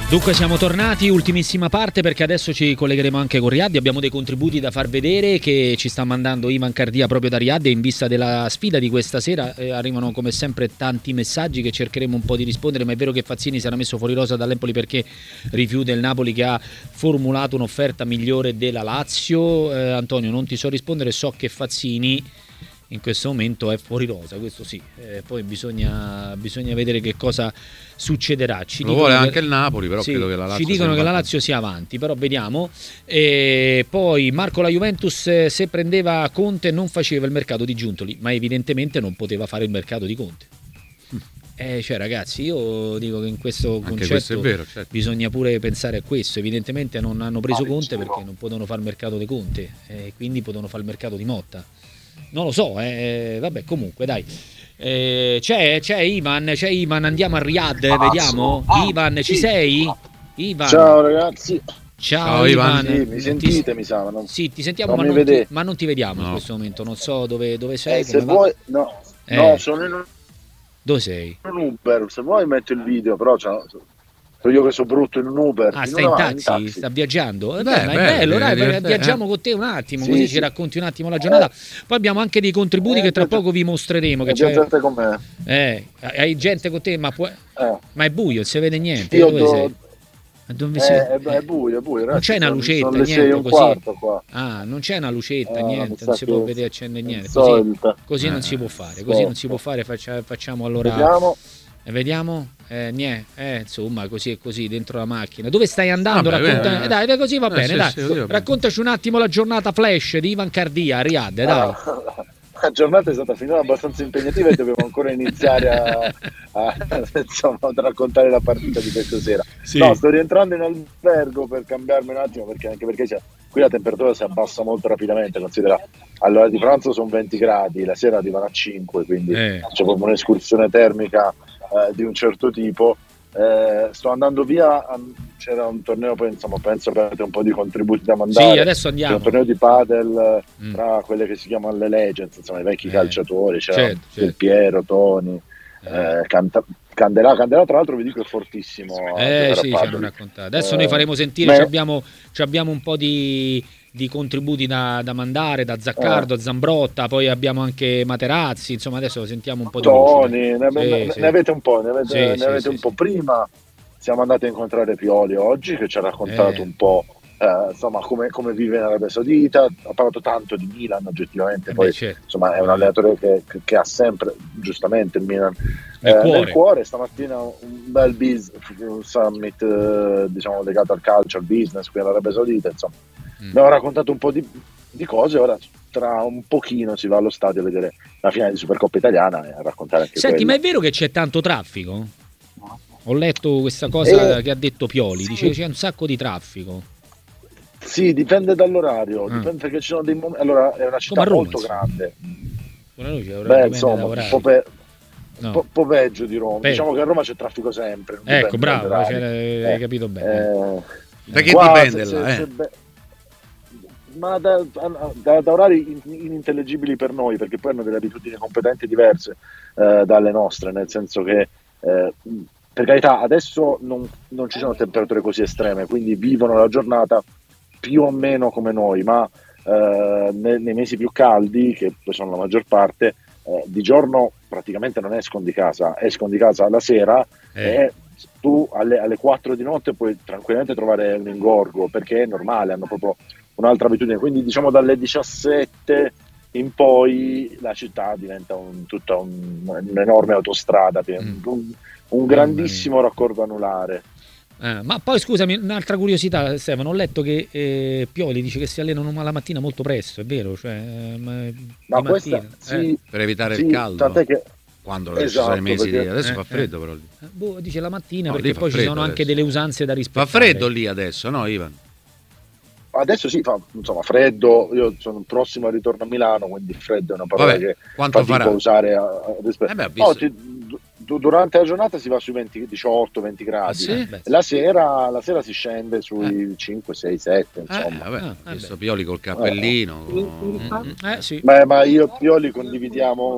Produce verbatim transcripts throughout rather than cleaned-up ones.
Dunque siamo tornati, ultimissima parte, perché adesso ci collegheremo anche con Riyadh. Abbiamo dei contributi da far vedere che ci sta mandando Ivan Cardia proprio da Riyadh, e in vista della sfida di questa sera eh, arrivano come sempre tanti messaggi che cercheremo un po' di rispondere. Ma è vero che Fazzini sarà messo fuori rosa dall'Empoli perché rifiuta il Napoli che ha formulato un'offerta migliore della Lazio. eh, Antonio, non ti so rispondere, so che Fazzini in questo momento è fuori rosa, questo sì, eh, poi bisogna, bisogna vedere che cosa succederà. Ci Lo vuole che, anche il Napoli, però sì, credo che la Lazio ci dicono sia che la Lazio sia avanti, però vediamo. E poi Marco, la Juventus se prendeva Conte non faceva il mercato di Giuntoli, ma evidentemente non poteva fare il mercato di Conte. Eh, cioè ragazzi, io dico che in questo anche concetto questo è vero, certo. Bisogna pure pensare a questo. Evidentemente non hanno preso Conte perché non potevano fare il mercato di Conte, e quindi potevano fare il mercato di Motta. Non lo so, eh. Vabbè, comunque dai. Eh, c'è, c'è Ivan, c'è Ivan, andiamo a Riyadh, vediamo. Ivan, ci sei? Ivan. Ciao ragazzi. Ciao, Ciao, Ivan. Sì, mi sentite, ti... mi sa, non... Sì, ti sentiamo, non ma, mi non ti, vedete. ma non ti vediamo no. in questo momento. Non so dove, dove sei. Eh, se come vuoi, va? no, Eh. no, sono in Dove sei? un Uber. Se vuoi metto il video, però c'ho... sono io che sono brutto in un Uber. Ah, in stai in una- taxi? in taxi. Sta viaggiando? Eh, Beh, beh, ma è bello, bello, dai, divertente, viaggiamo eh. con te un attimo, Sì, così sì. ci racconti un attimo la giornata. Poi abbiamo anche dei contributi Eh, che tra viaggia- poco vi mostreremo. Che E c'è... viaggiate con me. Eh, hai gente con te, ma, può... Eh. ma è buio, non si vede niente. Io Dove do- sei? Ma dove Eh, sei? è, è buio, è buio. Non ragazzi, c'è una sono- lucetta, sono le sei e niente un così. quarto qua. Ah, non c'è una lucetta, Eh, niente, mi sa non si può che- vedere accendere niente. insolita. Così, così non Eh, si può fare, così non si può certo. fare. Faccia- facciamo allora. Vediamo. Eh, Vediamo, eh, niente, eh, insomma, così e così dentro la macchina. Dove stai andando? Vabbè, Racconta... bene. eh, dai, dai, così va Eh, bene, sì, dai. sì, così va bene. Raccontaci un attimo la giornata flash di Ivan Cardia a Riyadh, dai. Ah, la giornata è stata finora abbastanza impegnativa e dobbiamo ancora iniziare a, a, insomma, a raccontare la partita di questa sera. Sì. No, sto rientrando in albergo per cambiarmi un attimo, perché anche perché c'è, qui la temperatura si abbassa molto rapidamente. Considera, all'ora di pranzo sono venti gradi, la sera arrivano a cinque, quindi Eh. c'è proprio un'escursione termica eh, di un certo tipo. Eh, sto andando via, um, c'era un torneo, poi insomma penso che avete un po' di contributi da mandare. Sì, adesso C'è andiamo. un torneo di padel Mm. tra quelle che si chiamano le legends, insomma i vecchi Eh, calciatori, c'era certo, Del certo. Piero, Toni, Eh. eh, Canta- Candelà. Candelà tra l'altro vi dico è fortissimo a Eh giocare a sì, ci padel. hanno raccontato. Adesso Eh, noi faremo sentire, me- ci abbiamo, ci abbiamo un po' di, di contributi da, da mandare, da Zaccardo, Eh. Zambrotta, poi abbiamo anche Materazzi, insomma adesso sentiamo un po' di voci, Toni, dai. ne, Sì, ne- sì. ne avete un po', ne avete, Sì, ne sì, avete sì, un sì. po'. Prima siamo andati a incontrare Pioli oggi, che ci ha raccontato Eh. un po' eh, insomma come, come vive in Arabia Saudita. Ha parlato tanto di Milan oggettivamente, Eh poi beh, certo. insomma è un allenatore che, che- che ha sempre giustamente il Milan Nel eh, cuore. nel cuore. Stamattina un bel biz, un summit eh, diciamo legato al calcio, al business qui in Arabia Saudita, insomma Mm. abbiamo raccontato un po' di, di cose. Ora tra un pochino si va allo stadio a vedere la finale di Supercoppa italiana e a raccontare anche Senti, quella. ma è vero che c'è tanto traffico? Ho letto questa cosa Eh, che ha detto Pioli, sì. dice che c'è un sacco di traffico. Sì, dipende dall'orario, Ah. dipende perché ci sono dei momenti. Allora, è una città Come a Roma, molto insomma. grande. Una luce, ora Beh, dipende da insomma, un orari. po', pe- No. po', po' peggio di Roma. Peggio. Diciamo che a Roma c'è traffico sempre. non Ecco, dipende bravo, dagli cioè, orari. hai Eh, capito bene. eh, Da che qua dipende se- là, se- eh? se be- ma da, da- da orari in- inintellegibili per noi, perché poi hanno delle abitudini completamente diverse eh, dalle nostre, nel senso che eh, per carità adesso non, non ci sono temperature così estreme, quindi vivono la giornata più o meno come noi, ma eh, ne- nei mesi più caldi, che poi sono la maggior parte, eh, di giorno praticamente non escono di casa, escono di casa alla sera Eh. e tu alle, alle quattro di notte puoi tranquillamente trovare un ingorgo, perché è normale, hanno proprio un'altra abitudine. Quindi diciamo dalle diciassette in poi la città diventa un, tutta un- un'enorme autostrada, Mm. un, un grandissimo raccordo anulare. Eh, ma poi scusami, un'altra curiosità, Stefano, ho letto che eh, Pioli dice che si allenano la mattina molto presto, è vero? Cioè, eh, ma di Ma questa mattina, sì, eh. Per evitare sì, il caldo. tant'è che Quando ci esatto, sono i mesi di... perché- Adesso eh, fa eh. freddo però lì. Eh, boh, dice la mattina No, perché lì fa poi ci freddo sono anche adesso. delle usanze da Fa rispettare. freddo lì adesso, no Ivan? adesso sì, fa insomma freddo. Io sono prossimo al ritorno a Milano, quindi freddo è una parola Vabbè, che quanto fatico farà? a usare a, a rispetto. Eh beh, ho No, visto- ti- du- durante la giornata si va sui venti, diciotto venti gradi. Ah, sì? Eh, beh, La sera, la sera si scende sui cinque sei sette, Eh, insomma. vabbè, Ah, ho visto vabbè. Pioli col cappellino. con- Mm, eh sì. Beh, ma io e Pioli condividiamo un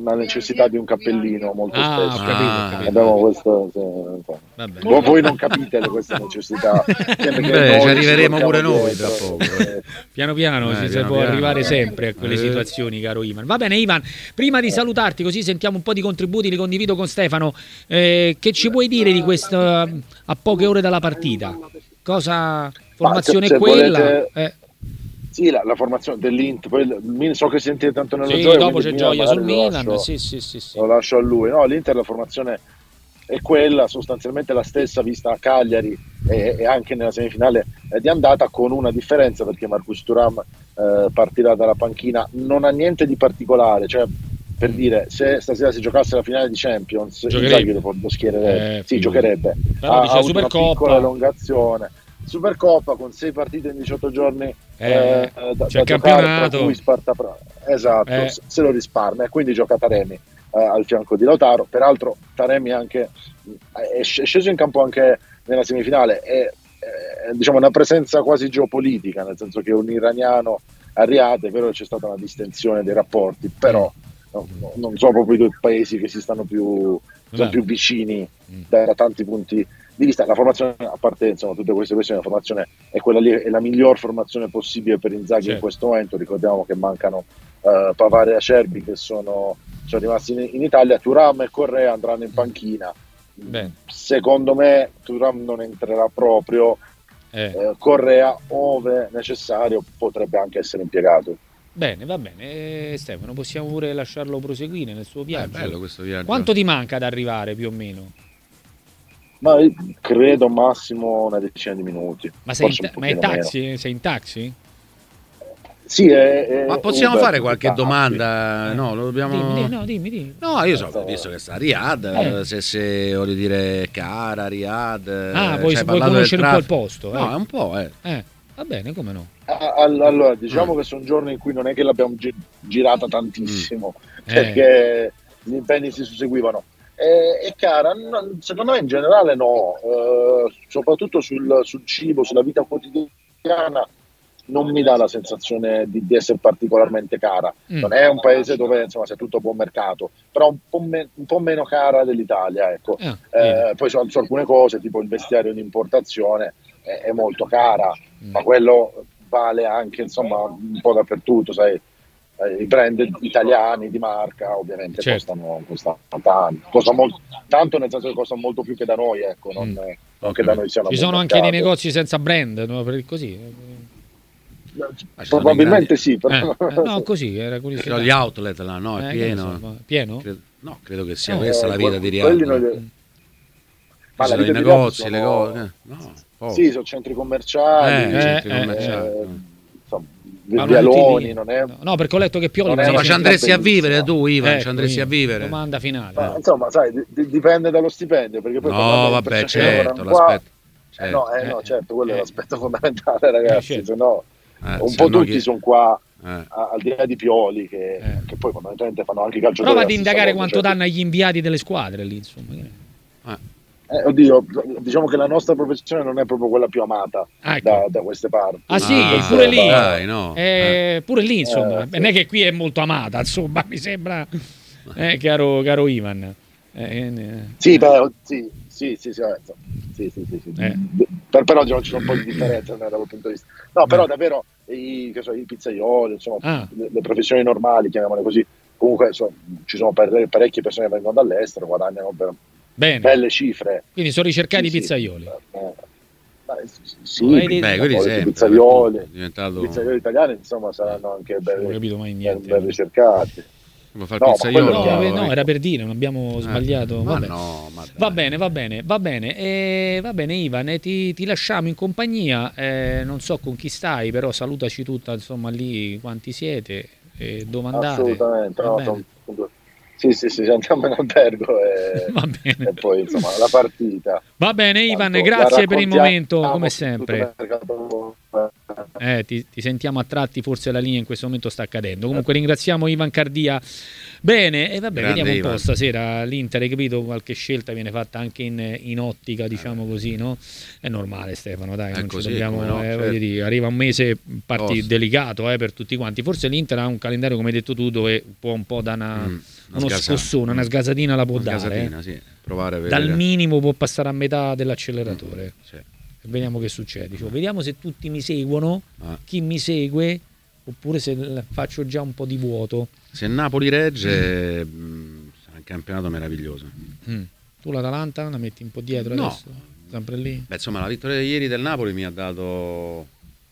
una necessità di un cappellino molto Ah, ho spesso. capito, ho Ah, capito. Abbiamo questo, sì, Vabbè. voi, voi non capite le- queste necessità. Perché Beh, noi ci arriveremo ci pure portiamo noi dietro, tra poco. eh, Piano piano Eh, ci si piano può piano. arrivare sempre a quelle Eh. situazioni, caro Ivan. Va bene, Ivan, prima di salutarti, così sentiamo un po' di contributi, li condivido con Stefano. Eh, che ci puoi dire di questa a poche ore dalla partita? Cosa formazione se- è se quella? volete- Eh, Sì, la, la formazione dell'Inter, poi il Milan- so che sentite tanto nello sì, gioco, dopo quindi c'è il Milan gioia sul magari lo Milan. lascio- Sì, sì, sì, sì. lo lascio a lui. No, l'Inter la formazione è quella, sostanzialmente la stessa vista a Cagliari e, e anche nella semifinale di andata, con una differenza, perché Marcus Thuram eh, partirà dalla panchina, non ha niente di particolare, cioè per dire, se stasera si giocasse la finale di Champions, Giocherebbe. Inzaghi lo, lo schiererebbe, Eh, sì, figurati. giocherebbe. Però ha, dice ha avuto una Supercoppa. piccola elongazione. Supercoppa con sei partite in diciotto giorni, Eh, eh, da, c'è il da giocare, tra campionato. cui Sparta Praga. Esatto, Eh. se- se lo risparmia, e quindi gioca Taremi eh, al fianco di Lautaro. Peraltro Taremi anche è sc- è sceso in campo anche nella semifinale, è, è, diciamo una presenza quasi geopolitica, nel senso che è un iraniano a Riyadh, è vero che c'è stata una distensione dei rapporti, però no, no, non sono proprio i due paesi che si stanno più, sono Esatto. più vicini Mm. da, da tanti punti di vista. La formazione, a parte insomma tutte queste questioni, la formazione è quella lì, è la miglior formazione possibile per Inzaghi Certo. in questo momento. Ricordiamo che mancano uh, Pavard e Acerbi, che sono, sono rimasti in, in Italia. Thuram e Correa andranno in panchina. Bene. Secondo me Thuram non entrerà proprio, Eh. eh, Correa ove necessario potrebbe anche essere impiegato. Bene, va bene. Eh, Stefano, possiamo pure lasciarlo proseguire nel suo È viaggio. bello questo viaggio. Quanto ti manca ad arrivare più o meno? Ma io credo massimo una decina di minuti. Ma sei in, forse un ta- ma è pochino taxi? Sei in taxi? meno. Sì, è, è Ma possiamo Uber, fare qualche taxi. domanda? Eh. No, lo dobbiamo. Dimmi, dimmi, no, dimmi, dimmi. No, io so, visto che sta a Riyadh, Eh. se, se voglio dire cara, Riyadh. Ah, eh, vuoi, cioè, vuoi parlando conoscere del un po' il traffico. posto? No, eh. è un po', eh. Eh, va bene, come no? Ah, all- Allora, diciamo Mm. che sono giorni in cui non è che l'abbiamo gi- girata tantissimo, Eh. perché gli impegni si susseguivano. E, e cara, no, secondo me in generale no, eh, soprattutto sul, sul cibo, sulla vita quotidiana, non mi dà la sensazione di, di essere particolarmente cara. Mm. Non è un paese dove insomma c'è tutto a buon mercato, però un po', me- un po' meno cara dell'Italia, ecco. Ah, Eh, poi su, su alcune cose, tipo il vestiario di importazione, è, è molto cara, Mm. ma quello vale anche insomma un po' dappertutto, sai. Eh, I brand italiani di marca ovviamente Certo. costano, costano tanto, costano molto, tanto nel senso che costano molto più che da noi, ecco, non, Mm. non che da noi siano. Ci sono anche dei negozi senza brand, no? Per così. Ma ci sono Probabilmente dei sì, però. Eh, eh, no, così era Ci curiosità. sono gli outlet là, no? È Eh, che pieno. ne so, pieno? Credo- no, credo che sia Eh, questa la vita di Riyadh. quelli non no? li- Mm. Ma Ci la sono i vita di negozi, Riyadh le sono- cose. eh, No, poco. Sì, sono centri commerciali, Eh, centri eh, commerciali. insomma, Ma non vialoni, tutti- non è. no, no, perché ho letto che Pioli Non è- va Insomma, in ci andresti a bellissimo. vivere tu, Ivan, Ecco, ci andresti io. a vivere. Domanda finale. Ma, insomma, sai, di- di- dipende dallo stipendio, perché poi No, parlando di vabbè, persone che certo, lavorano qua- l'aspetto. Eh, certo. no, eh, no, Eh, certo, quello eh. è l'aspetto fondamentale, ragazzi. Eh, certo. Se no, Eh, un se po' no tutti chi- sono qua, eh. a- al di là di Pioli, che, Eh. che poi fondamentalmente fanno anche i calciatori. Prova ad alla stessa indagare cosa, quanto cioè, danno agli inviati delle squadre lì, insomma. Eh. Eh, oddio, diciamo che la nostra professione non è proprio quella più amata Ah, ecco. da, da queste parti. Ah, sì, Ah, pure lì. dai, no. Eh, pure lì, insomma. Eh, sì. Non è che qui è molto amata, insomma, mi sembra, eh, caro, caro Ivan. Eh, eh, Sì, beh, sì, sì, sì, sì, eh, sì, sì, sì, sì. Eh. Per, però già ci sono un po' di differenza da quel punto di vista. No, però davvero i, che so, i pizzaioli, insomma, Ah. le, le professioni normali, chiamiamole così, comunque insomma, ci sono pare- parecchie persone che vengono dall'estero, guadagnano per Bene, belle cifre. quindi sono ricercati i Sì, sì. pizzaioli. Eh, eh, sì, Vedi- Beh, quelli poi i sempre. pizzaioli, È diventato. i pizzaioli italiani insomma saranno anche Non ho ben, capito mai ben, niente. ben ricercati. Come fare No, il ma pizzaiolo? quello No, è chiaro, eh, eh. no, era per dire, non abbiamo sbagliato. Ma Vabbè. no, ma dai. Va bene, va bene, va bene, eh, va bene Ivan, eh, ti, ti lasciamo in compagnia, eh, non so con chi stai, però salutaci tutta, insomma, lì quanti siete, e domandate. Assolutamente, Va no, bene. sono- sì, sì, sì, andiamo in albergo e, Va bene. e poi insomma la partita. Va bene Ivan, Tanto grazie la per il raccontiamo momento, come tutto sempre. il mercato. Eh, ti, ti sentiamo a tratti, forse la linea in questo momento sta cadendo. Comunque ringraziamo Ivan Cardia. Bene, e vabbè, Grande vediamo un Ivan. po' stasera l'Inter, hai capito? Qualche scelta viene fatta anche in, in ottica, diciamo così, no? È normale, Stefano, dai, È non così, ci dobbiamo, come no, eh, certo. voglio dire, arriva un mese parti Tosto. delicato eh, per tutti quanti. Forse l'Inter ha un calendario, come hai detto tu, dove può un po' da una, Mm, una uno sgasa- scossone, una sgasatina la può Una dare. casatina, eh. sì. Provare a vedere. Dal minimo può passare a metà dell'acceleratore. Sì. Vediamo che succede. Dicevo, vediamo se tutti mi seguono, Ah. chi mi segue, oppure se l- faccio già un po' di vuoto. Se Napoli regge, mh, sarà un campionato meraviglioso. Mm. Tu l'Atalanta la metti un po' dietro No. adesso? Sempre lì? Beh, insomma, la vittoria di ieri del Napoli mi ha dato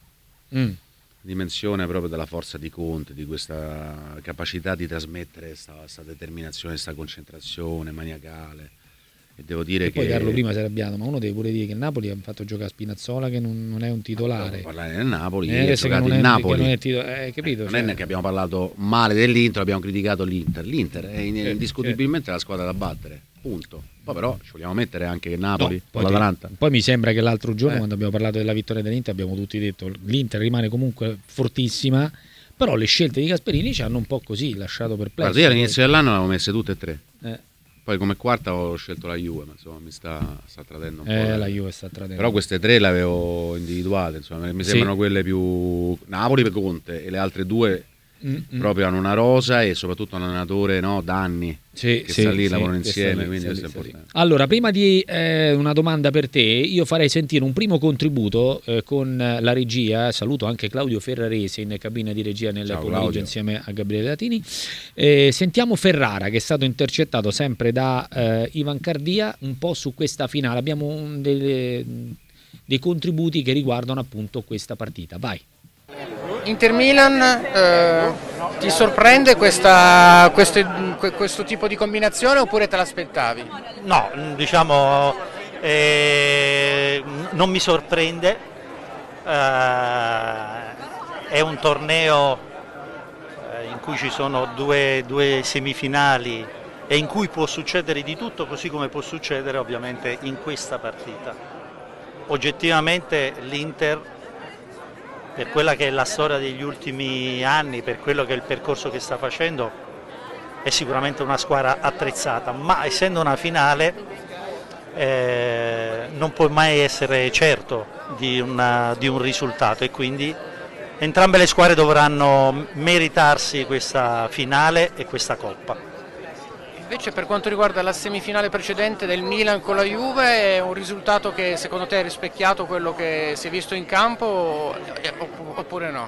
Mm. dimensione proprio della forza di Conte, di questa capacità di trasmettere questa determinazione, questa concentrazione maniacale. E devo dire E che poi Carlo prima si è arrabbiato, ma uno deve pure dire che il Napoli ha fatto giocare Spinazzola, che non, non è un titolare. Dobbiamo parlare del Napoli, Eh, ieri ha adesso che giocato non il è- Napoli. che non è tito- eh, capito, Eh, non cioè- è che abbiamo parlato male dell'Inter, abbiamo criticato l'Inter. L'Inter è in- Certo, indiscutibilmente la squadra da battere, punto. Poi però ci vogliamo mettere anche il Napoli No, con poi, l'Atalanta. poi mi sembra che l'altro giorno, Eh. quando abbiamo parlato della vittoria dell'Inter, abbiamo tutti detto l'Inter rimane comunque fortissima, però le scelte di Gasperini ci hanno un po' così lasciato perplesso. Guarda, io all'inizio dell'anno ne avevo messe tutte e tre. Eh, Poi come quarta ho scelto la Juve, ma insomma mi sta, sta tradendo un po'. eh, la Juve sta tradendo. Però queste tre le avevo individuate, insomma, mi Sì. sembrano quelle più Napoli per Conte e le altre due Mm, mm. proprio hanno una rosa e soprattutto un allenatore, no, d'anni Sì, che sì, sta lì, sì, lavorano che sta insieme, lì, quindi sta questo lì, è sta lì. importante. Allora, prima di eh, una domanda per te, io farei sentire un primo contributo eh, con la regia. Saluto anche Claudio Ferrarese in cabina di regia nel Ciao, pomeriggio Claudio. insieme a Gabriele Latini. Eh, sentiamo Ferrara, che è stato intercettato sempre da eh, Ivan Cardia, un po' su questa finale. Abbiamo un delle- dei contributi che riguardano appunto questa partita. Vai. Inter-Milan, eh, ti sorprende questa, questo, questo tipo di combinazione oppure te l'aspettavi? No, diciamo, eh, non mi sorprende, eh, è un torneo eh, in cui ci sono due, due semifinali e in cui può succedere di tutto, così come può succedere ovviamente in questa partita. Oggettivamente l'Inter, per quella che è la storia degli ultimi anni, per quello che è il percorso che sta facendo, è sicuramente una squadra attrezzata, ma essendo una finale eh, non può mai essere certo di, una, di un risultato e quindi entrambe le squadre dovranno meritarsi questa finale e questa coppa. Invece per quanto riguarda la semifinale precedente del Milan con la Juve, è un risultato che secondo te è rispecchiato quello che si è visto in campo eh, oppure no?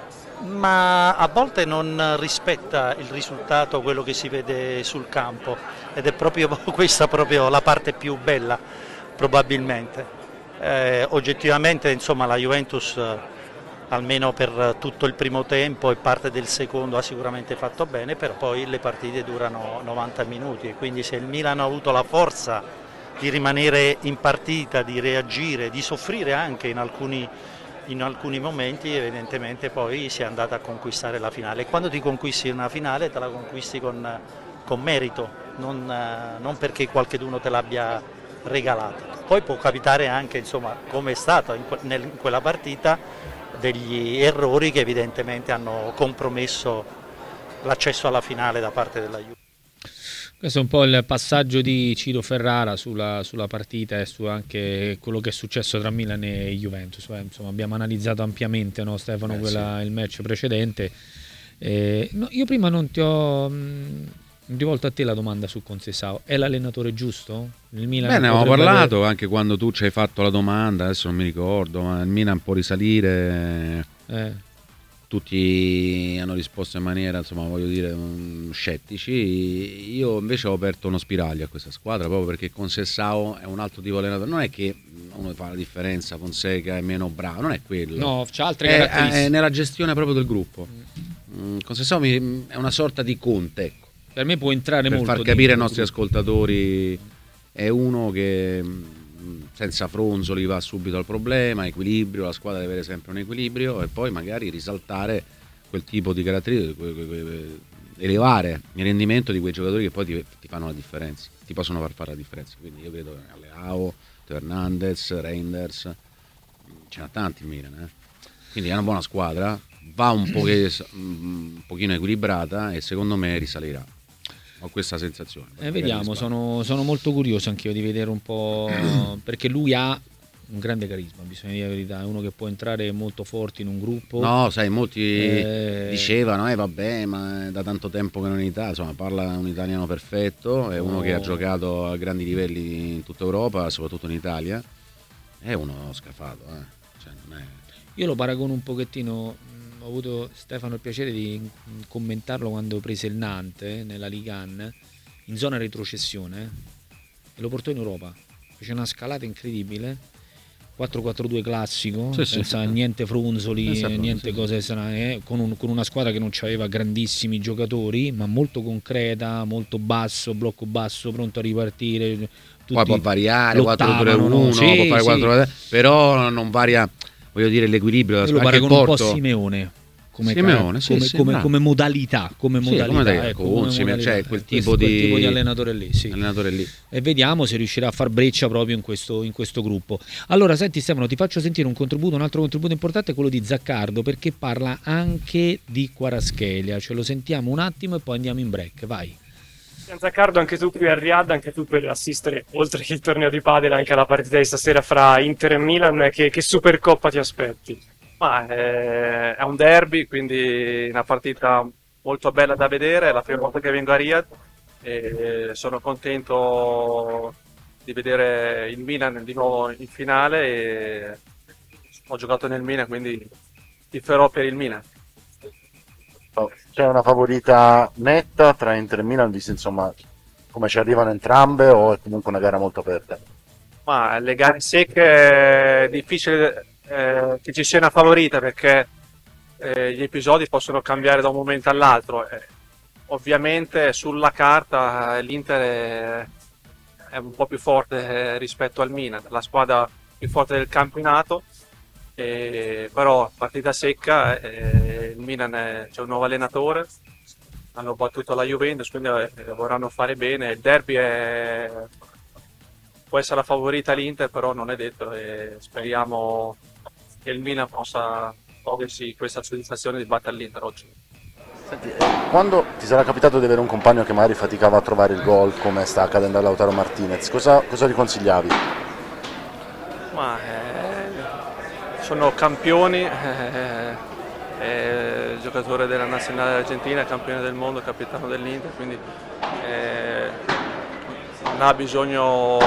Ma a volte non rispetta il risultato quello che si vede sul campo ed è proprio questa proprio la parte più bella probabilmente. Eh, oggettivamente insomma la Juventus eh, almeno per tutto il primo tempo e parte del secondo ha sicuramente fatto bene, però poi le partite durano novanta minuti e quindi se il Milan ha avuto la forza di rimanere in partita, di reagire, di soffrire anche in alcuni in alcuni momenti, evidentemente poi si è andata a conquistare la finale e quando ti conquisti una finale te la conquisti con, con merito, non, eh, non perché qualcheduno te l'abbia regalata. Poi può capitare anche, insomma, come è stato in, que- nel- in quella partita, degli errori che evidentemente hanno compromesso l'accesso alla finale da parte della Juve. Questo è un po' il passaggio di Ciro Ferrara sulla, sulla partita e su anche quello che è successo tra Milan e Juventus. Eh, insomma, abbiamo analizzato ampiamente, no, Stefano, Eh, quella, il match precedente. Eh, no, io prima non ti ho mh, rivolto a te la domanda su Conceição. È l'allenatore giusto? Il Milan Beh, ne avevamo potrebbe parlato aver- anche quando tu ci hai fatto la domanda, adesso non mi ricordo, ma il Milan può risalire. Eh, Tutti hanno risposto in maniera, insomma, voglio dire, um, scettici. Io invece ho aperto uno spiraglio a questa squadra proprio perché Conceição è un altro tipo di allenatore. Non è che uno fa la differenza, Fonseca è meno bravo, non è quello. no, c'ha altre è, caratteristiche. è nella gestione proprio del gruppo. Mm, Conceição mi- è una sorta di Conte, ecco, Per me può entrare per molto far capire ai dentro nostri il gruppo. ascoltatori. È uno che mm, senza fronzoli va subito al problema, equilibrio, la squadra deve avere sempre un equilibrio e poi magari risaltare quel tipo di caratteristiche, que- que- que- elevare il rendimento di quei giocatori che poi ti, ti fanno la differenza, ti possono far fare la differenza. Quindi io vedo Leao, Teo Hernandez, Reinders, ce n'ha tanti il Milan, eh. quindi è una buona squadra, va un, po che, un pochino equilibrata e secondo me risalirà. Ho questa sensazione. Eh, vediamo, sono, sono molto curioso anch'io di vedere un po', perché lui ha un grande carisma, bisogna dire la verità, è uno che può entrare molto forte in un gruppo. No, sai, molti eh... dicevano, eh vabbè, ma è da tanto tempo che non è in Italia, insomma, parla un italiano perfetto, è uno oh. che ha giocato a grandi livelli in tutta Europa, soprattutto in Italia, è uno scafato, eh. Cioè, non è... Io lo paragono un pochettino, mh, ho avuto, Stefano, il piacere di commentarlo quando prese il Nantes nella Ligue uno, in zona retrocessione, e lo portò in Europa, fece una scalata incredibile, quattro quattro due classico, sì, senza sì. niente fronzoli, senza niente sì, cose sì. strane, con, un, con una squadra che non aveva grandissimi giocatori, ma molto concreta, molto basso, blocco basso, pronto a ripartire. Tutti Poi può variare lottavano, quattro tre uno, no? Sì, può fare sì. quattro tre, però non varia, voglio dire, l'equilibrio. Io lo anche il paragono un po' Porto. a Simeone. Come, Simeone, sì, come, sì, come, bravo. come modalità, come Sì, modalità, come ecco, con come Simeone, modalità, cioè quel eh, tipo, questo, di... quel tipo di allenatore lì, sì. allenatore lì. E vediamo se riuscirà a far breccia proprio in questo, in questo gruppo. Allora, senti Stefano, ti faccio sentire un contributo, un altro contributo importante è quello di Zaccardo, perché parla anche di Kvaratskhelia. Ce lo sentiamo un attimo e poi andiamo in break, vai. Zaccardo, anche tu qui a Riyadh, anche tu per assistere, oltre che il torneo di padel, anche alla partita di stasera fra Inter e Milan, che, che Supercoppa ti aspetti? Ma è, è un derby, quindi una partita molto bella da vedere, è la prima volta che vengo a Riyadh e sono contento di vedere il Milan di nuovo in finale e ho giocato nel Milan, quindi tiferò per il Milan. C'è una favorita netta tra Inter e Milan, visto insomma come ci arrivano entrambe, o è comunque una gara molto aperta? Ma le gare secche è difficile eh, che ci sia una favorita perché eh, gli episodi possono cambiare da un momento all'altro. Eh, ovviamente sulla carta l'Inter è, è un po' più forte eh, rispetto al Milan, la squadra più forte del campionato, eh, però partita secca, eh, il Milan è, c'è un nuovo allenatore, hanno battuto la Juventus, quindi eh, vorranno fare bene. Il derby è... può essere la favorita l'Inter, però non è detto e speriamo che il Milan possa togliersi questa soddisfazione di battere l'Inter oggi. Senti, quando ti sarà capitato di avere un compagno che magari faticava a trovare il gol, come sta accadendo a Lautaro Martinez, cosa, cosa gli consigliavi? Ma eh, sono campioni, eh, è giocatore della nazionale argentina, campione del mondo, capitano dell'Inter, quindi eh, non ha bisogno,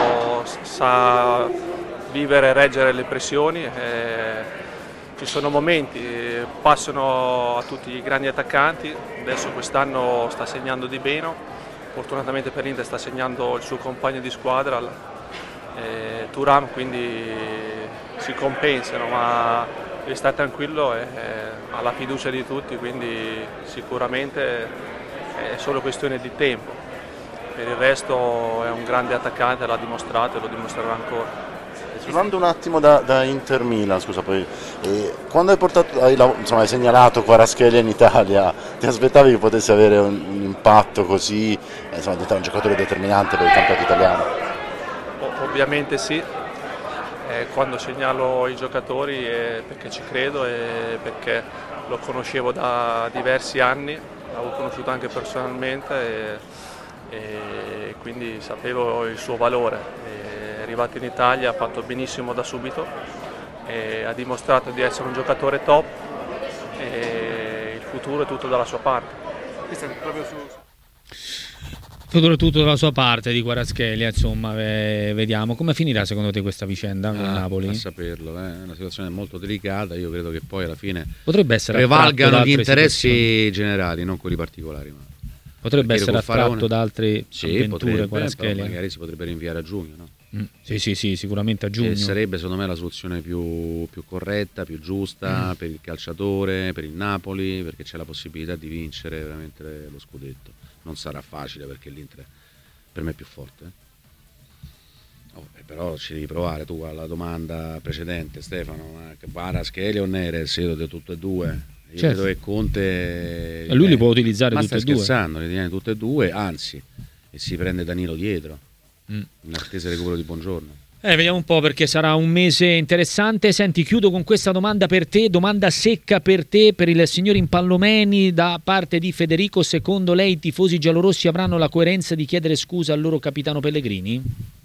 sa vivere e reggere le pressioni. Eh, ci sono momenti, passano a tutti i grandi attaccanti, adesso quest'anno sta segnando Di Beno, fortunatamente per l'Inter sta segnando il suo compagno di squadra, eh, Thuram, quindi si compensano, ma devi stare tranquillo, e, eh, ha la fiducia di tutti, quindi sicuramente è solo questione di tempo. Per il resto è un grande attaccante, l'ha dimostrato e lo dimostrerà ancora. Tornando un attimo da, da Inter Milan, scusa, poi eh, quando hai, portato, hai, insomma, hai segnalato Kvaratskhelia in Italia, ti aspettavi che potesse avere un, un impatto così, eh, insomma, diventare un giocatore determinante per il campionato italiano? O- ovviamente sì, eh, quando segnalo i giocatori è perché ci credo e perché lo conoscevo da diversi anni, l'avevo conosciuto anche personalmente e, e quindi sapevo il suo valore. È arrivato in Italia, ha fatto benissimo da subito, e ha dimostrato di essere un giocatore top e il futuro è tutto dalla sua parte. Tutto, tutto dalla sua parte di Kvaratskhelia, insomma, eh, vediamo come finirà secondo te questa vicenda ah, con Napoli? A saperlo, eh. È una situazione molto delicata, io credo che poi alla fine potrebbe essere prevalgano gli interessi situazioni generali, non quelli particolari. Ma potrebbe essere attratto Faraone... da altre sì, avventure, potrebbe, magari si potrebbe rinviare a giugno, no? Mm, sì, sì, sì, sicuramente a giugno. E sarebbe secondo me la soluzione più, più corretta, più giusta mm. per il calciatore, per il Napoli, perché c'è la possibilità di vincere veramente lo scudetto. Non sarà facile perché l'Inter per me è più forte. Eh? Oh, però ci devi provare tu alla domanda precedente, Stefano. Kvaratskhelia o Neres? Io do tutte e due. Io certo. credo che Conte. E lui li può utilizzare ma tutte e stai due. scherzando, li tiene tutte e due, anzi, e si prende Danilo dietro. Mm. In attesa del recupero di Buongiorno. Eh, vediamo un po', perché sarà un mese interessante. Senti, chiudo con questa domanda per te, domanda secca per te, per il signor Impallomeni, da parte di Federico. Secondo lei i tifosi giallorossi avranno la coerenza di chiedere scusa al loro capitano Pellegrini?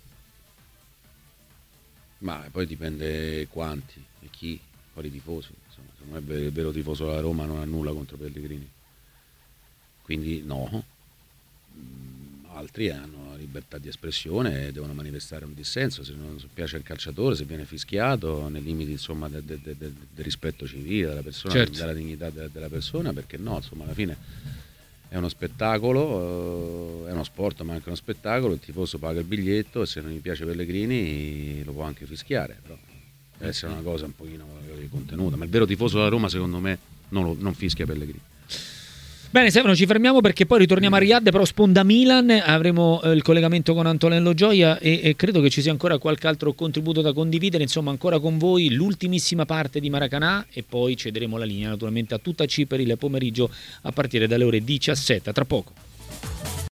Ma poi dipende quanti e chi, quali tifosi. Insomma, secondo me il vero tifoso della Roma non ha nulla contro Pellegrini, quindi no. Altri hanno la libertà di espressione e devono manifestare un dissenso, se non piace il calciatore, se viene fischiato nei limiti, insomma, del, del, del, del rispetto civile della persona, certo, della dignità de, della persona, perché no, insomma, alla fine è uno spettacolo, è uno sport ma anche uno spettacolo, il tifoso paga il biglietto e se non gli piace Pellegrini lo può anche fischiare, però deve essere una cosa un pochino contenuta, ma il vero tifoso della Roma secondo me non, lo, non fischia Pellegrini. Bene, Stefano, ci fermiamo perché poi ritorniamo a Riyadh, però sponda Milan, avremo eh, il collegamento con Antonello Gioia e, e credo che ci sia ancora qualche altro contributo da condividere, insomma ancora con voi l'ultimissima parte di Maracanã e poi cederemo la linea naturalmente a tutta C per il pomeriggio a partire dalle ore diciassette, tra poco.